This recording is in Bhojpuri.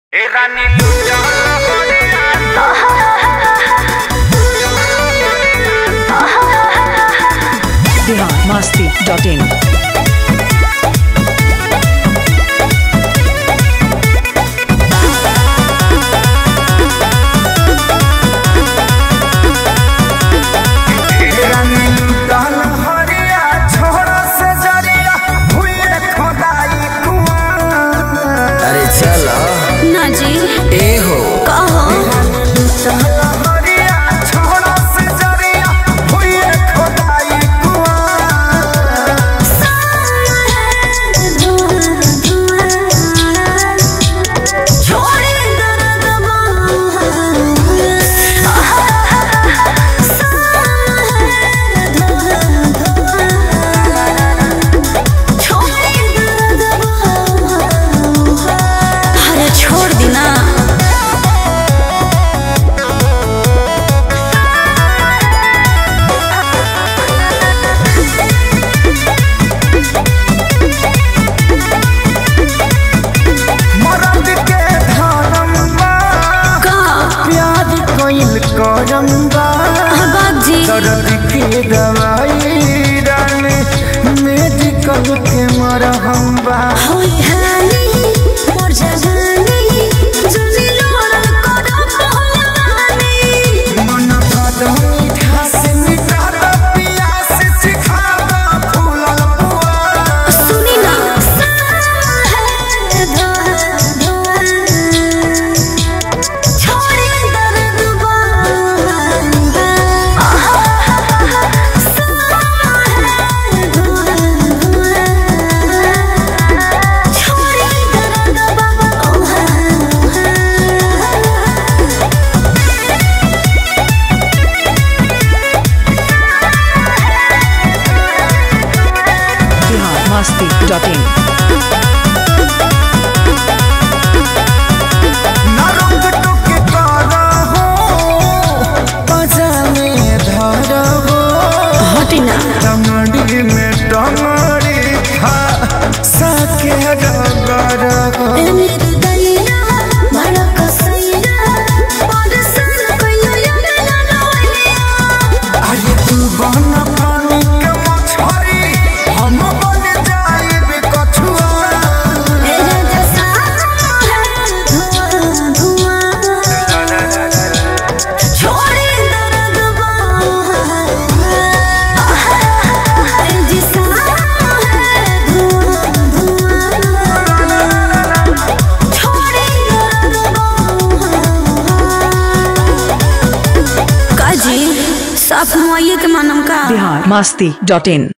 ए रानी लुटा biharmasti.in मेडिकल के मरहम्बा मन भर मीठा से मीठा पियास सिखावा फूलल पुआ सुनी ना छोड़ी दर्द biharmasti.in नरंग टुके करा हो पजामे धरा हो हटिना टंगड़ी में टंगड़ी खा सके डगर हो मेरे दैया बड़ा कसैया परसन कइयो यार लइया अरे तू बन पानी के मछरी हम बन जाइब कछुआ ए जैसा धुआं छोड़ी दर्द जिसा छोड़ी दर्द काजी साफ मुआये के मानम का biharmasti.in